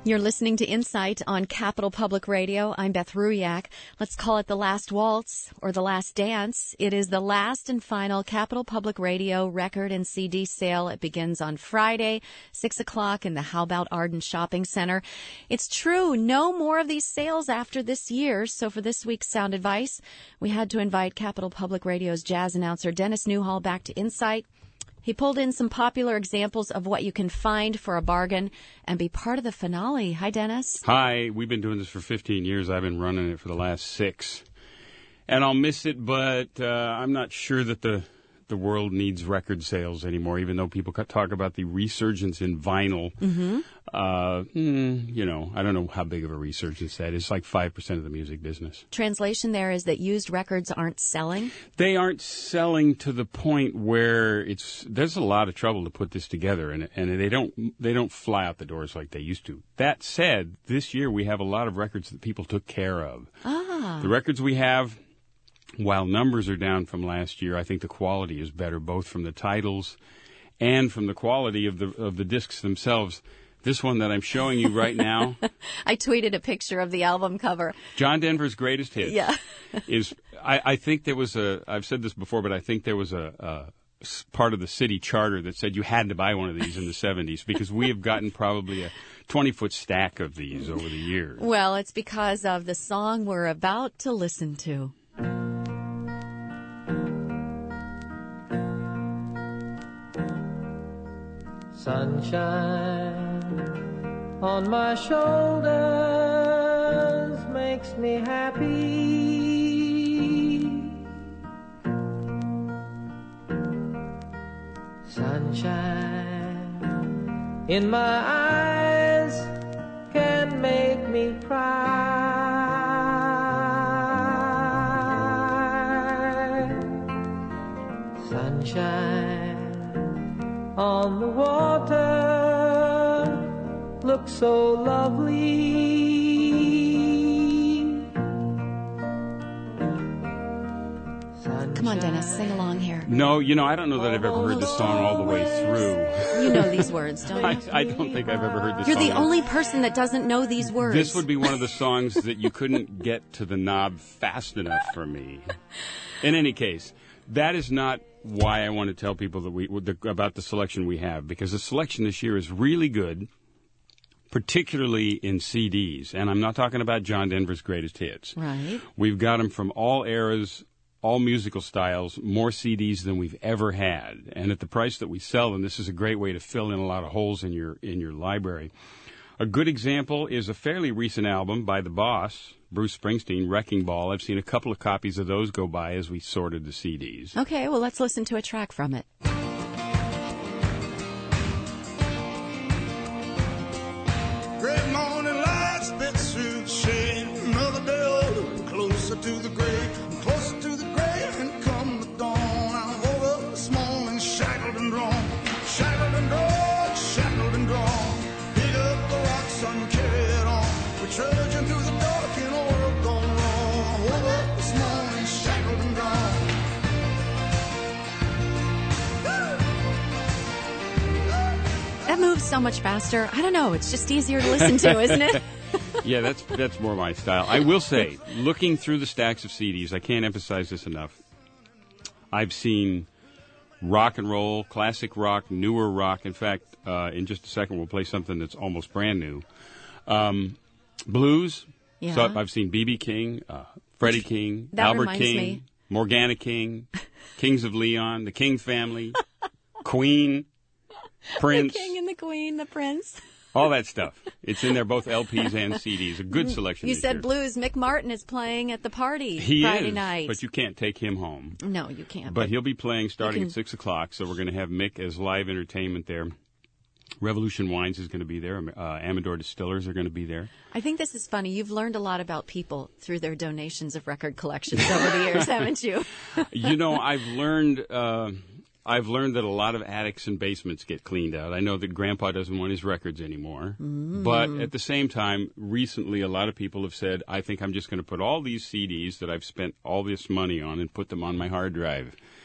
You're listening to Insight on Capital Public Radio. I'm Beth Ruyak. Let's call it the last waltz or the last dance. It is the last and final Capital Public Radio record and CD sale. It begins on Friday, 6 o'clock in the How About Arden Shopping Center. It's true, no more of these sales after this year. So for this week's Sound Advice, we had to invite Capital Public Radio's jazz announcer Dennis Newhall back to Insight. He pulled in some popular examples of what you can find for a bargain and be part of the finale. Hi, Dennis. Hi. We've been doing this for 15 years. I've been running it for the last 6. And I'll miss it, but I'm not sure that the world needs record sales anymore, even though people talk about the resurgence in vinyl. Mm-hmm. I don't know how big of a resurgence that is. It's like 5% of the music business. Translation there is that used records aren't selling? They aren't selling to the point where there's a lot of trouble to put this together, and they don't fly out the doors like they used to. That said, this year we have a lot of records that people took care of. Ah. The records we have, while numbers are down from last year, I think the quality is better, both from the titles and from the quality of the discs themselves. This one that I'm showing you right now. I tweeted a picture of the album cover. John Denver's Greatest Hits. Yeah. I think there was I've said this before, but I think there was a part of the city charter that said you had to buy one of these in the 70s because we have gotten probably a 20-foot stack of these over the years. Well, it's because of the song we're about to listen to. Sunshine on my shoulders makes me happy. Sunshine in my eyes can make me cry. Sunshine on the water looks so lovely. Come on, Dennis, sing along here. No, I don't know that I've ever heard this song all the way through. You know these words, don't you? I don't think I've ever heard this You're song. the only person that doesn't know these words. This would be one of the songs that you couldn't get to the knob fast enough for me. In any case, that is not why I want to tell people about the selection we have, because the selection this year is really good, particularly in CDs. And I'm not talking about John Denver's Greatest Hits. Right. We've got them from all eras, all musical styles, more CDs than we've ever had. And at the price that we sell them, this is a great way to fill in a lot of holes in your library. A good example is a fairly recent album by the boss, Bruce Springsteen, Wrecking Ball. I've seen a couple of copies of those go by as we sorted the CDs. Okay, well, let's listen to a track from it. Great morning light spits through the shade. Another day older, closer to the grave. I'm closer to the grave, and come the dawn. I woke up this morning shackled and drawn. Shackled and drawn, shackled and drawn. Pick up the rocks and carry it on. We're trudging through the dark in a world gone wrong. I woke up this morning shackled and drawn. That moves so much faster. I don't know. It's just easier to listen to, isn't it? Yeah, that's more my style. I will say, looking through the stacks of CDs, I can't emphasize this enough. I've seen rock and roll, classic rock, newer rock. In fact, in just a second, we'll play something that's almost brand new. Blues. Yeah. So I've seen B.B. King, Freddie King, That Albert reminds King, me. Morgana King, Kings of Leon, the King family, Queen, Prince. The King and the Queen, the Prince. All that stuff. It's in there, both LPs and CDs. A good selection. You this said year. blues. Mick Martin is playing at the party He Friday is, night. but you can't take him home. No, you can't. But he'll be playing starting can- at 6 o'clock, so we're going to have Mick as live entertainment there. Revolution Wines is going to be there. Amador Distillers are going to be there. I think this is funny. You've learned a lot about people through their donations of record collections over the years, haven't you? I've learned that a lot of attics and basements get cleaned out. I know that Grandpa doesn't want his records anymore. But at the same time, recently a lot of people have said, I think I'm just going to put all these CDs that I've spent all this money on and put them on my hard drive.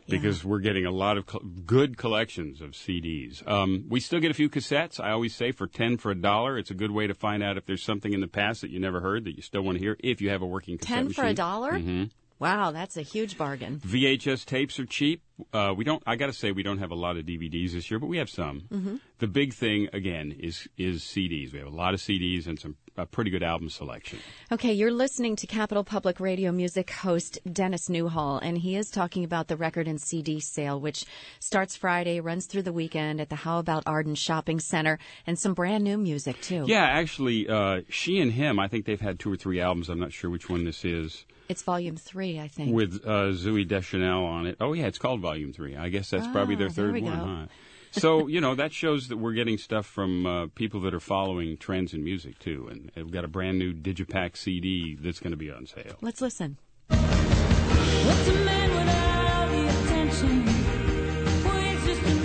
because we're getting a lot of good collections of CDs. We still get a few cassettes. I always say for 10 for $1. It's a good way to find out if there's something in the past that you never heard that you still want to hear if you have a working cassette 10 machine. for $1? Mm-hmm. Wow, that's a huge bargain. VHS tapes are cheap. I got to say, we don't have a lot of DVDs this year, but we have some. Mm-hmm. The big thing, again, is CDs. We have a lot of CDs and a pretty good album selection. Okay, you're listening to Capital Public Radio music host Dennis Newhall, and he is talking about the record and CD sale, which starts Friday, runs through the weekend at the How About Arden Shopping Center, and some brand new music, too. Yeah, actually, She and Him, I think they've had 2 or 3 albums. I'm not sure which one this is. It's Volume 3, I think. With Zooey Deschanel on it. Oh, yeah, it's called Volume 3. I guess that's probably their third one, huh? So, that shows that we're getting stuff from people that are following trends in music, too. And we've got a brand new Digipack CD that's going to be on sale. Let's listen. What's a man without the attention? Well, he's just a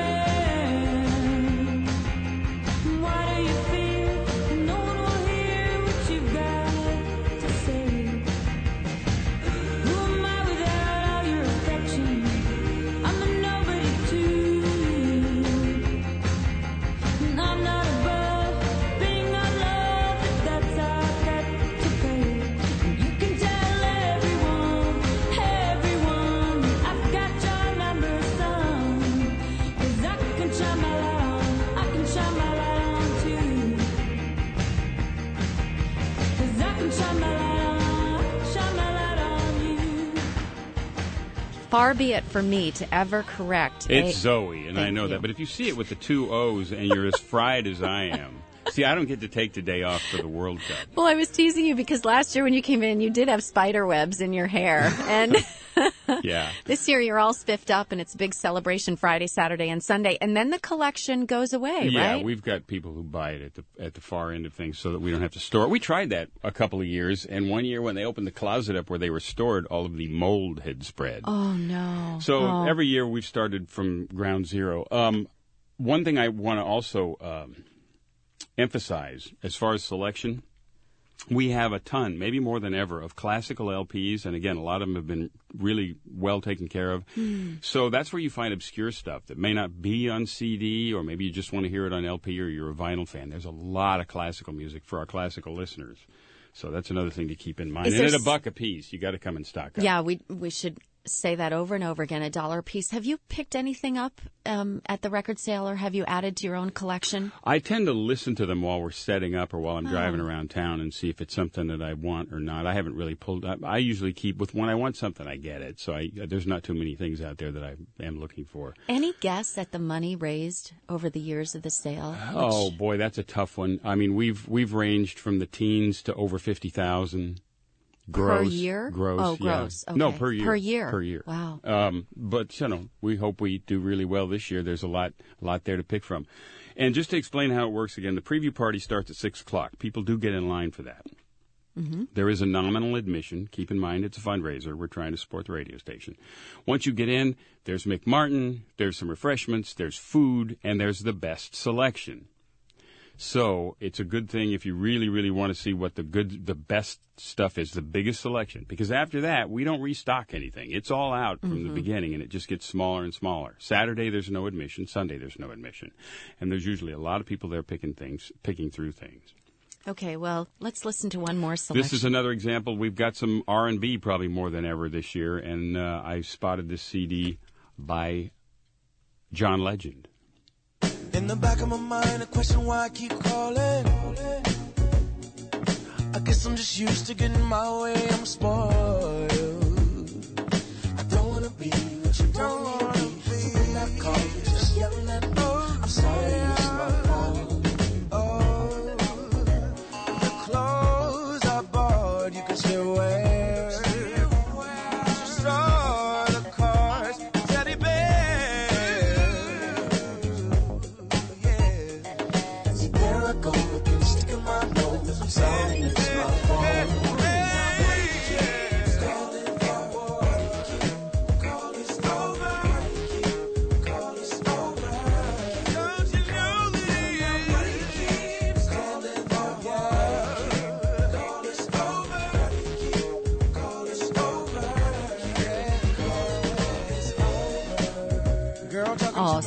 man. Why do you fear no one will hear what you've got to say? Who am I without all your affection? I'm a nobody too. And I'm not above being unloved, if that's our debt to pay. And you can tell everyone I've got your number, son. 'Cause I can shine my light on too. 'Cause I can shine my light on you. Far be it from me to ever correct. It's Zoe, and I Thank know you. that. But if you see it with the 2 O's and you're as fried as I am, see, I don't get to take the day off for the World Cup. Well, I was teasing you because last year when you came in, you did have spider webs in your hair. And Yeah. this year you're all spiffed up, and it's a big celebration Friday, Saturday, and Sunday. And then the collection goes away, Yeah, right? we've got people who buy it at the far end of things so that we don't have to store it. We tried that a couple of years, and one year when they opened the closet up where they were stored, all of the mold had spread. Oh, no. So every year we've started from ground zero. One thing I want to also emphasize as far as selection, we have a ton, maybe more than ever, of classical LPs, and again, a lot of them have been really well taken care of. So that's where you find obscure stuff that may not be on CD, or maybe you just want to hear it on LP, or you're a vinyl fan. There's a lot of classical music for our classical listeners. So that's another thing to keep in mind. And at $1 a piece, you got to come and stock up. Yeah, we should say that over and over again, $1 a piece. Have you picked anything up at the record sale, or have you added to your own collection? I tend to listen to them while we're setting up or while I'm driving around town and see if it's something that I want or not. I haven't really pulled up. I usually keep with when I want something, I get it. So there's not too many things out there that I am looking for. Any guess at the money raised over the years of the sale? Oh boy, that's a tough one. I mean, we've ranged from the teens to over 50,000. Gross. Per year? Gross. Oh, yeah. gross. Okay. No, per year. Per year. Per year. Wow. But we hope we do really well this year. There's a lot there to pick from. And just to explain how it works again, the preview party starts at 6:00. People do get in line for that. Mm-hmm. There is a nominal admission. Keep in mind it's a fundraiser. We're trying to support the radio station. Once you get in, there's Mick Martin, there's some refreshments, there's food, and there's the best selection. So it's a good thing if you really, really want to see what the best stuff is, the biggest selection. Because after that, we don't restock anything. It's all out from the beginning, and it just gets smaller and smaller. Saturday, there's no admission. Sunday, there's no admission. And there's usually a lot of people there picking through things. Okay, well, let's listen to one more selection. This is another example. We've got some R&B probably more than ever this year, and I spotted this CD by John Legend. In the back of my mind, a question why I keep calling. I guess I'm just used to getting my way, I'm spoiled. I don't wanna be what you don't wanna be. So when I call you, just yelling at me. I'm sorry, it's my fault. Oh, the clothes I bought, you can still wear. Just all the cars, teddy bears. There I go again, sticking my nose. I'm sorry, it's my fault.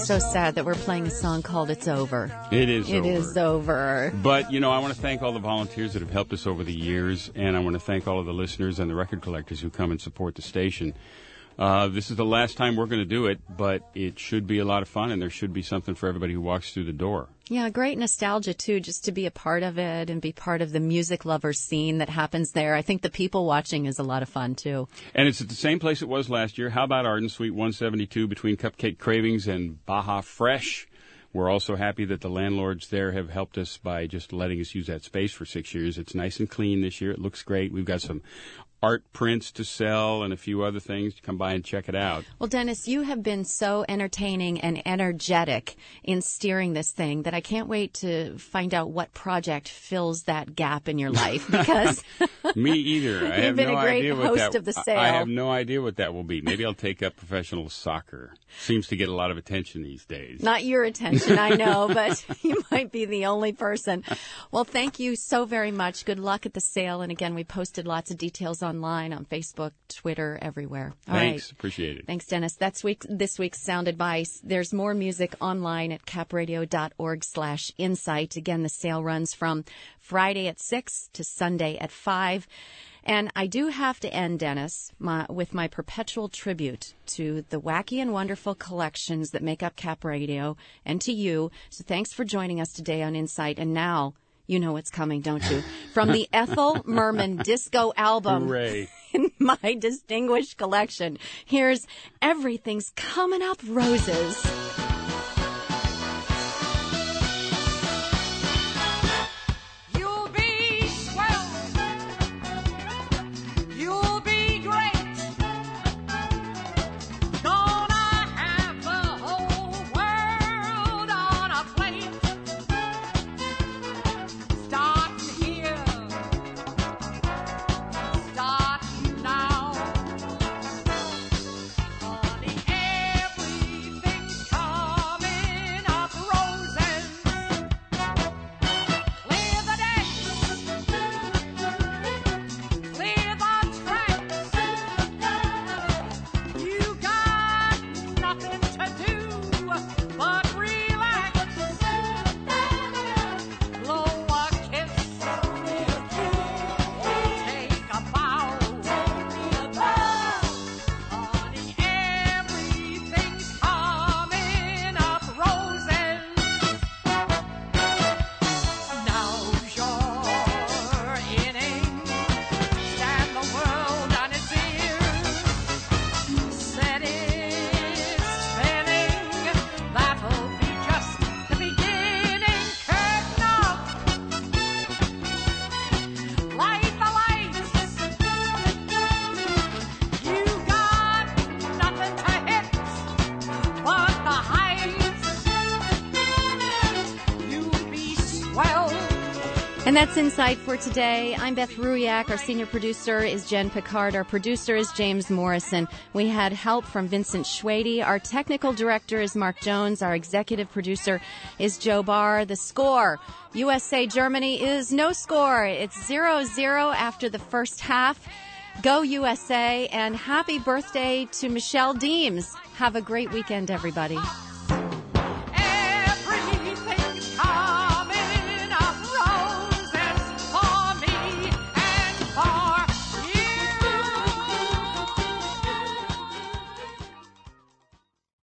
so sad that we're playing a song called It's Over. It is It over. is over. But, you know, I want to thank all the volunteers that have helped us over the years, and I want to thank all of the listeners and the record collectors who come and support the station. This is the last time we're going to do it, but it should be a lot of fun, and there should be something for everybody who walks through the door. Yeah, great nostalgia, too, just to be a part of it and be part of the music lover scene that happens there. I think the people watching is a lot of fun, too. And it's at the same place it was last year. How about Arden Suite 172 between Cupcake Cravings and Baja Fresh? We're also happy that the landlords there have helped us by just letting us use that space for 6 years. It's nice and clean this year. It looks great. We've got some art prints to sell and a few other things. Come by and check it out. Well, Dennis, you have been so entertaining and energetic in steering this thing that I can't wait to find out what project fills that gap in your life, because Me either. I You've have been no a great idea what host that. of the sale. I have no idea what that will be. Maybe I'll take up professional soccer. Seems to get a lot of attention these days. not your attention, I know, but you might be the only person. Well, thank you so very much. Good luck at the sale. And again, we posted lots of details online on Facebook, Twitter, everywhere. All Thanks. right. Appreciate it. Thanks, Dennis. That's this week's Sound Advice. There's more music online at capradio.org/insight. Again, the sale runs from Friday at 6 to Sunday at 5. And I do have to end, Dennis, with my perpetual tribute to the wacky and wonderful collections that make up Cap Radio, and to you. So thanks for joining us today on Insight. And now, you know what's coming, don't you? From the Ethel Merman disco album Hooray. in my distinguished collection, here's Everything's Coming Up Roses. You'll be swell. You'll be great. Gonna have the whole world on a plate. Starting here. Starting now. Honey, everything's coming up roses. Clear the decks. Clear the tracks. You got nothing to do but relax. Blow a kiss. Take a bow. Honey, everything's coming up roses. Now's your inning. Stand the world on its ears. Set it spinning. That'll be just the beginning. Curtain up. Light the lights. You got nothing to hit but the heights. You'll be swell. And that's Insight for today. I'm Beth Ruiak. Our senior producer is Jen Picard. Our producer is James Morrison. We had help from Vincent Schwady. Our technical director is Mark Jones. Our executive producer is Joe Barr. The score, USA-Germany, is no score. It's 0-0 after the first half. Go USA, and happy birthday to Michelle Deems. Have a great weekend, everybody.